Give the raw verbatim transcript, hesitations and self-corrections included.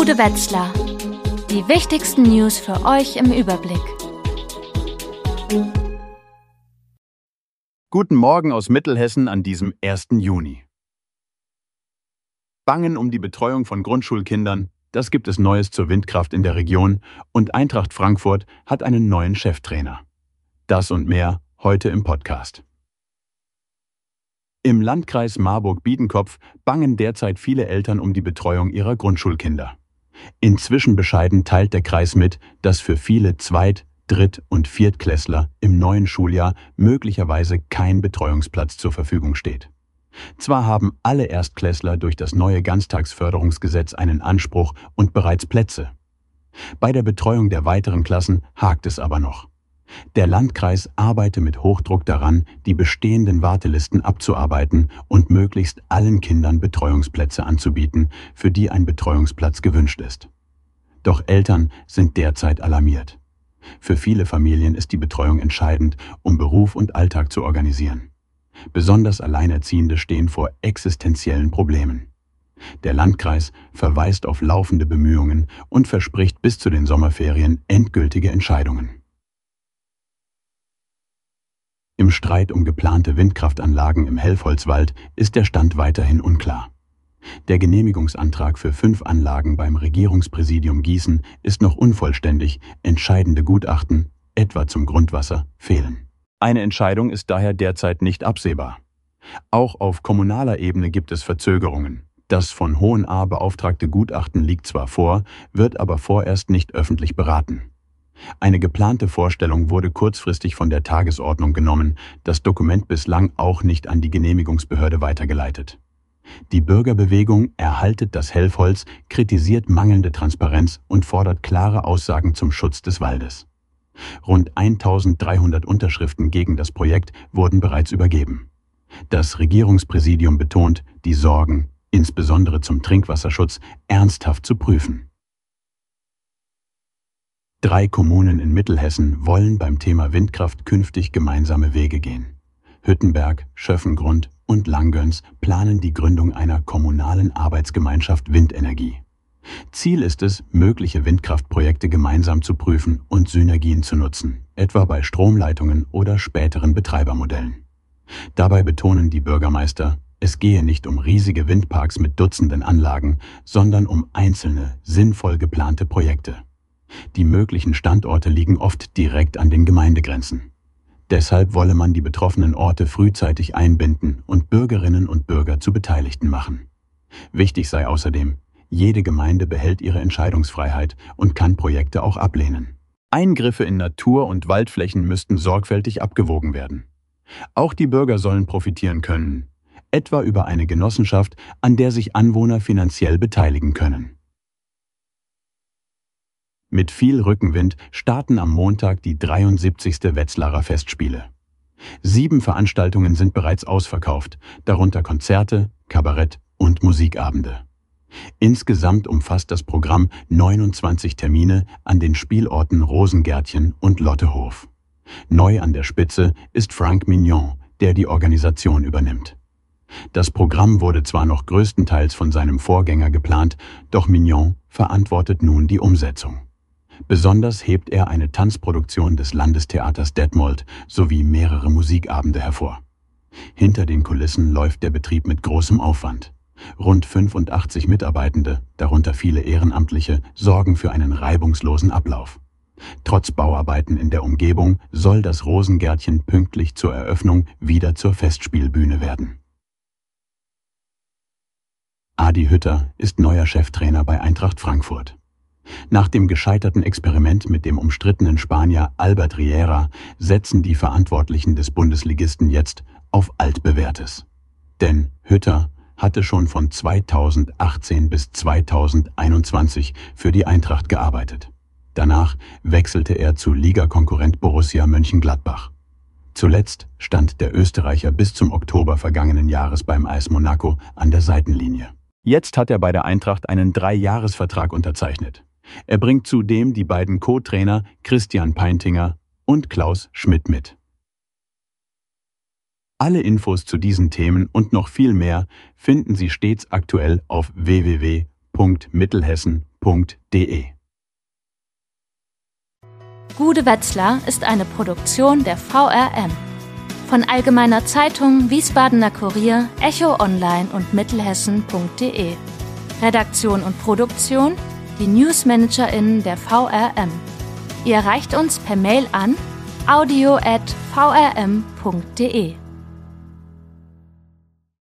Bude Wetzlar. Die wichtigsten News für euch im Überblick. Guten Morgen aus Mittelhessen an diesem ersten Juni. Bangen um die Betreuung von Grundschulkindern, das gibt es Neues zur Windkraft in der Region und Eintracht Frankfurt hat einen neuen Cheftrainer. Das und mehr heute im Podcast. Im Landkreis Marburg-Biedenkopf bangen derzeit viele Eltern um die Betreuung ihrer Grundschulkinder. Inzwischen bescheiden teilt der Kreis mit, dass für viele Zweit-, Dritt- und Viertklässler im neuen Schuljahr möglicherweise kein Betreuungsplatz zur Verfügung steht. Zwar haben alle Erstklässler durch das neue Ganztagsförderungsgesetz einen Anspruch und bereits Plätze. Bei der Betreuung der weiteren Klassen hakt es aber noch. Der Landkreis arbeite mit Hochdruck daran, die bestehenden Wartelisten abzuarbeiten und möglichst allen Kindern Betreuungsplätze anzubieten, für die ein Betreuungsplatz gewünscht ist. Doch Eltern sind derzeit alarmiert. Für viele Familien ist die Betreuung entscheidend, um Beruf und Alltag zu organisieren. Besonders Alleinerziehende stehen vor existenziellen Problemen. Der Landkreis verweist auf laufende Bemühungen und verspricht bis zu den Sommerferien endgültige Entscheidungen. Im Streit um geplante Windkraftanlagen im Helfholtzwald ist der Stand weiterhin unklar. Der Genehmigungsantrag für fünf Anlagen beim Regierungspräsidium Gießen ist noch unvollständig, entscheidende Gutachten, etwa zum Grundwasser, fehlen. Eine Entscheidung ist daher derzeit nicht absehbar. Auch auf kommunaler Ebene gibt es Verzögerungen. Das von Hohenahr beauftragte Gutachten liegt zwar vor, wird aber vorerst nicht öffentlich beraten. Eine geplante Vorstellung wurde kurzfristig von der Tagesordnung genommen, das Dokument bislang auch nicht an die Genehmigungsbehörde weitergeleitet. Die Bürgerbewegung Erhaltet das Helfholz kritisiert mangelnde Transparenz und fordert klare Aussagen zum Schutz des Waldes. Rund eintausenddreihundert Unterschriften gegen das Projekt wurden bereits übergeben. Das Regierungspräsidium betont, die Sorgen, insbesondere zum Trinkwasserschutz, ernsthaft zu prüfen. Drei Kommunen in Mittelhessen wollen beim Thema Windkraft künftig gemeinsame Wege gehen. Hüttenberg, Schöffengrund und Langgöns planen die Gründung einer kommunalen Arbeitsgemeinschaft Windenergie. Ziel ist es, mögliche Windkraftprojekte gemeinsam zu prüfen und Synergien zu nutzen, etwa bei Stromleitungen oder späteren Betreibermodellen. Dabei betonen die Bürgermeister, es gehe nicht um riesige Windparks mit Dutzenden Anlagen, sondern um einzelne, sinnvoll geplante Projekte. Die möglichen Standorte liegen oft direkt an den Gemeindegrenzen. Deshalb wolle man die betroffenen Orte frühzeitig einbinden und Bürgerinnen und Bürger zu Beteiligten machen. Wichtig sei außerdem, jede Gemeinde behält ihre Entscheidungsfreiheit und kann Projekte auch ablehnen. Eingriffe in Natur- und Waldflächen müssten sorgfältig abgewogen werden. Auch die Bürger sollen profitieren können, etwa über eine Genossenschaft, an der sich Anwohner finanziell beteiligen können. Mit viel Rückenwind starten am Montag die dreiundsiebzigste Wetzlarer Festspiele. Sieben Veranstaltungen sind bereits ausverkauft, darunter Konzerte, Kabarett und Musikabende. Insgesamt umfasst das Programm neunundzwanzig Termine an den Spielorten Rosengärtchen und Lottehof. Neu an der Spitze ist Frank Mignon, der die Organisation übernimmt. Das Programm wurde zwar noch größtenteils von seinem Vorgänger geplant, doch Mignon verantwortet nun die Umsetzung. Besonders hebt er eine Tanzproduktion des Landestheaters Detmold sowie mehrere Musikabende hervor. Hinter den Kulissen läuft der Betrieb mit großem Aufwand. Rund fünfundachtzig Mitarbeitende, darunter viele Ehrenamtliche, sorgen für einen reibungslosen Ablauf. Trotz Bauarbeiten in der Umgebung soll das Rosengärtchen pünktlich zur Eröffnung wieder zur Festspielbühne werden. Adi Hütter ist neuer Cheftrainer bei Eintracht Frankfurt. Nach dem gescheiterten Experiment mit dem umstrittenen Spanier Albert Riera setzen die Verantwortlichen des Bundesligisten jetzt auf Altbewährtes. Denn Hütter hatte schon von zweitausendachtzehn bis zweitausendeinundzwanzig für die Eintracht gearbeitet. Danach wechselte er zu Ligakonkurrent Borussia Mönchengladbach. Zuletzt stand der Österreicher bis zum Oktober vergangenen Jahres beim A S Monaco an der Seitenlinie. Jetzt hat er bei der Eintracht einen Dreijahresvertrag unterzeichnet. Er bringt zudem die beiden Co-Trainer Christian Peintinger und Klaus Schmidt mit. Alle Infos zu diesen Themen und noch viel mehr finden Sie stets aktuell auf w w w punkt mittelhessen punkt de. Gude Wetzlar ist eine Produktion der V R M. Von Allgemeiner Zeitung, Wiesbadener Kurier, Echo Online und Mittelhessen punkt de. Redaktion und Produktion, die NewsmanagerInnen der V R M. Ihr erreicht uns per Mail an audio at v r m punkt de.